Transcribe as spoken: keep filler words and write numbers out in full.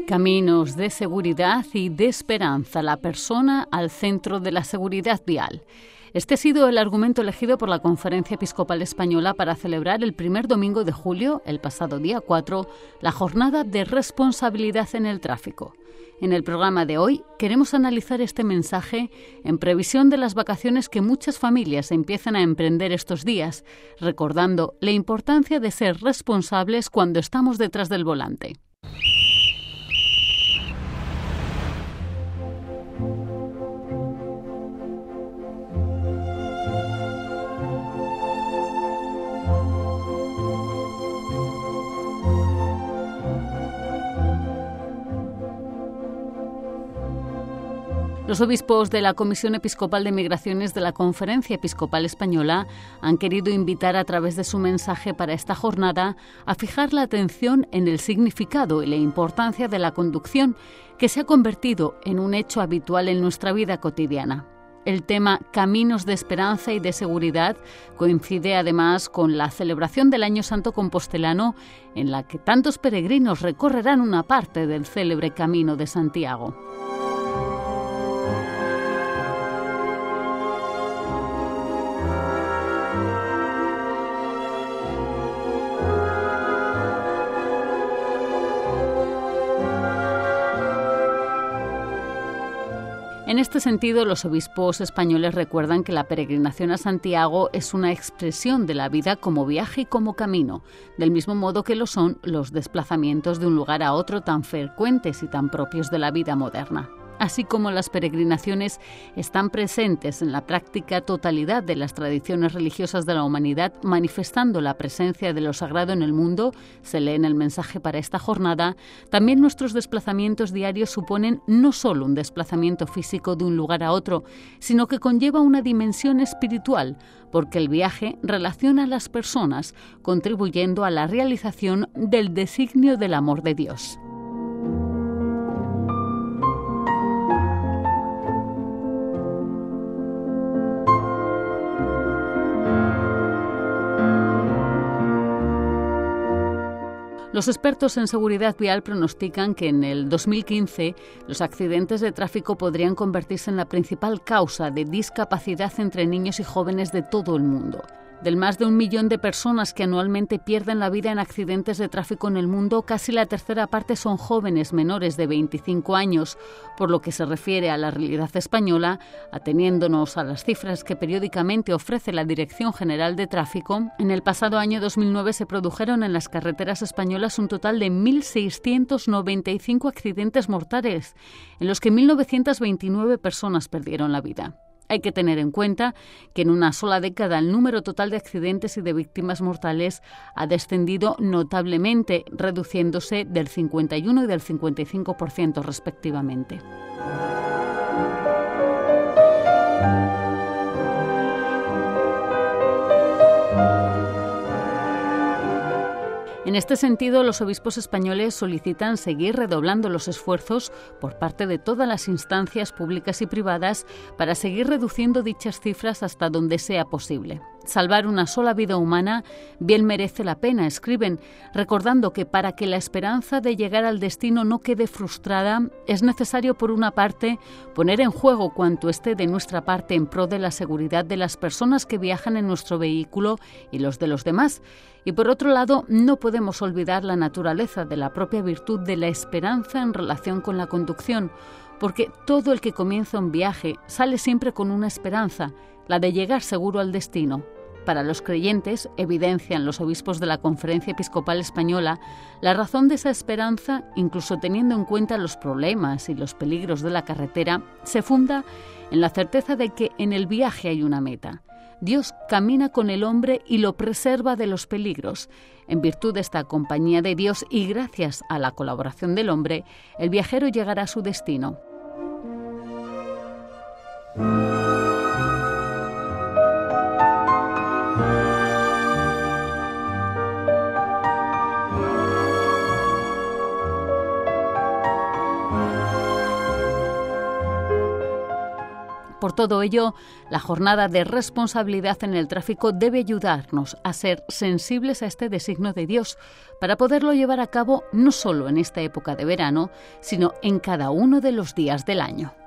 Caminos de seguridad y de esperanza, la persona al centro de la seguridad vial. Este ha sido el argumento elegido por la Conferencia Episcopal Española para celebrar el primer domingo de julio, el pasado día cuatro, la jornada de responsabilidad en el tráfico. En el programa de hoy queremos analizar este mensaje en previsión de las vacaciones que muchas familias empiezan a emprender estos días, recordando la importancia de ser responsables cuando estamos detrás del volante. Los obispos de la Comisión Episcopal de Migraciones de la Conferencia Episcopal Española han querido invitar a través de su mensaje para esta jornada a fijar la atención en el significado y la importancia de la conducción, que se ha convertido en un hecho habitual en nuestra vida cotidiana. El tema Caminos de Esperanza y de Seguridad coincide además con la celebración del Año Santo Compostelano, en la que tantos peregrinos recorrerán una parte del célebre Camino de Santiago. En este sentido, los obispos españoles recuerdan que la peregrinación a Santiago es una expresión de la vida como viaje y como camino, del mismo modo que lo son los desplazamientos de un lugar a otro tan frecuentes y tan propios de la vida moderna. Así como las peregrinaciones están presentes en la práctica totalidad de las tradiciones religiosas de la humanidad, manifestando la presencia de lo sagrado en el mundo, se lee en el mensaje para esta jornada, también nuestros desplazamientos diarios suponen no solo un desplazamiento físico de un lugar a otro, sino que conlleva una dimensión espiritual, porque el viaje relaciona a las personas, contribuyendo a la realización del designio del amor de Dios. Los expertos en seguridad vial pronostican que en el dos mil quince los accidentes de tráfico podrían convertirse en la principal causa de discapacidad entre niños y jóvenes de todo el mundo. Del más de un millón de personas que anualmente pierden la vida en accidentes de tráfico en el mundo, casi la tercera parte son jóvenes menores de veinticinco años. Por lo que se refiere a la realidad española, ateniéndonos a las cifras que periódicamente ofrece la Dirección General de Tráfico, en el pasado año dos mil nueve se produjeron en las carreteras españolas un total de mil seiscientos noventa y cinco accidentes mortales, en los que mil novecientas veintinueve personas perdieron la vida. Hay que tener en cuenta que en una sola década el número total de accidentes y de víctimas mortales ha descendido notablemente, reduciéndose del cincuenta y uno y del cincuenta y cinco por ciento respectivamente. En este sentido, los obispos españoles solicitan seguir redoblando los esfuerzos por parte de todas las instancias públicas y privadas para seguir reduciendo dichas cifras hasta donde sea posible. Salvar una sola vida humana bien merece la pena, escriben, recordando que para que la esperanza de llegar al destino no quede frustrada, es necesario, por una parte, poner en juego cuanto esté de nuestra parte en pro de la seguridad de las personas que viajan en nuestro vehículo y los de los demás, y por otro lado, no podemos olvidar la naturaleza de la propia virtud de la esperanza en relación con la conducción, porque todo el que comienza un viaje sale siempre con una esperanza, la de llegar seguro al destino. Para los creyentes, evidencian los obispos de la Conferencia Episcopal Española, la razón de esa esperanza, incluso teniendo en cuenta los problemas y los peligros de la carretera, se funda en la certeza de que en el viaje hay una meta. Dios camina con el hombre y lo preserva de los peligros. En virtud de esta compañía de Dios y gracias a la colaboración del hombre, el viajero llegará a su destino. Por todo ello, la jornada de responsabilidad en el tráfico debe ayudarnos a ser sensibles a este designio de Dios para poderlo llevar a cabo no solo en esta época de verano, sino en cada uno de los días del año.